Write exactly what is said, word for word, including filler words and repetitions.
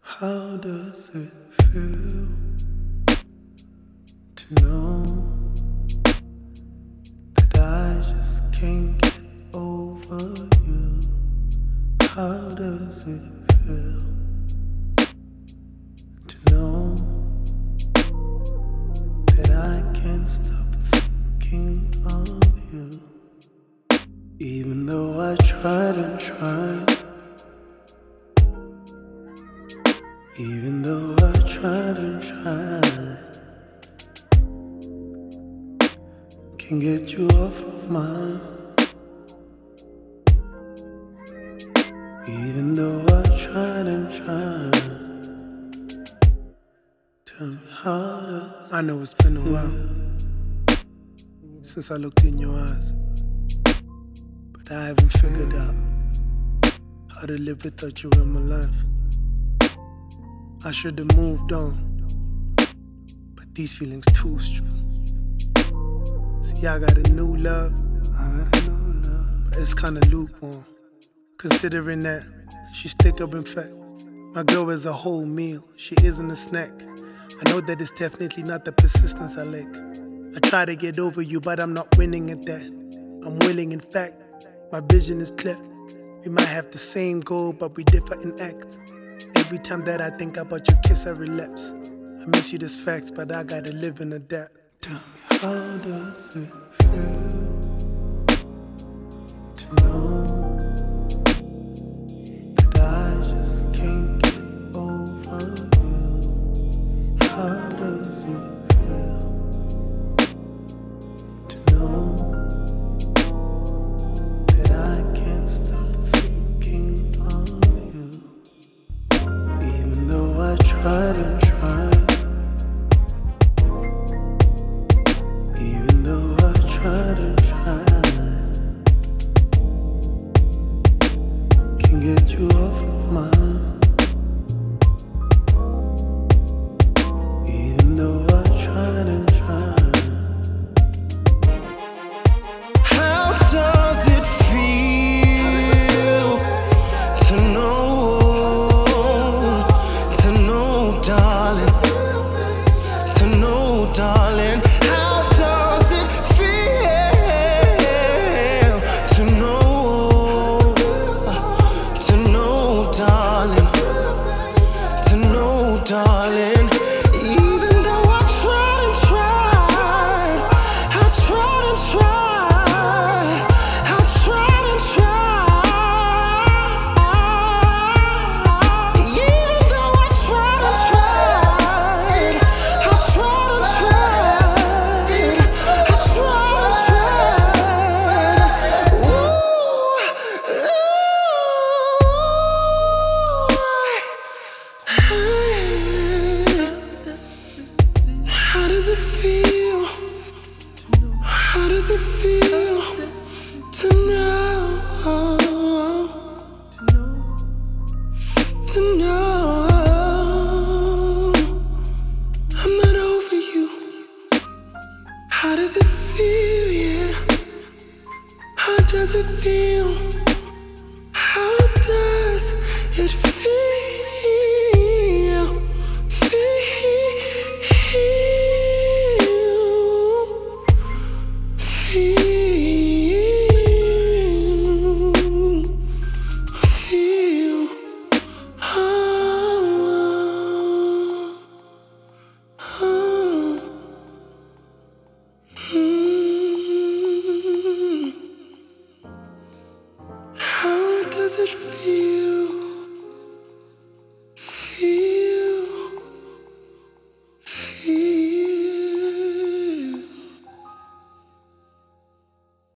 How does it feel to know that I just can't get over you? How does it feel to know that I can't stop thinking of you? Even though I tried and tried, even though I tried and tried, can't get you off of mine. Even though I tried and tried, tell me how does I know it's been a while since I looked in your eyes, but I haven't figured out how to live without you in my life. I should have moved on, but these feelings too strong. See, I got a new love, I got a new love, but it's kinda lukewarm, considering that she's thicker in fact. My girl is a whole meal, she isn't a snack. I know that it's definitely not the persistence I lack. I try to get over you, but I'm not winning at that. I'm willing, in fact, my vision is clear. We might have the same goal, but we differ in act. Every time that I think about your kiss, I relapse. I miss you, this facts, but I gotta live and adapt. Tell me, how does it feel to know that I just can't get over you? How does it feel to know that I can't stop thinking of you? Even though I tried and tried, even though I tried and tried, can't get you off of mine. Even though I tried and tried. How does it feel to know, to know, darling, to know, darling? How does it feel to know, to know, darling, to know, darling? Even though I tried and tried, I tried and tried, I tried and tried. Even though I tried and tried, I tried and tried, I tried and tried. Ooh, how does it feel? How does it feel to know, to know I'm not over you? How does it feel, yeah? How does it feel?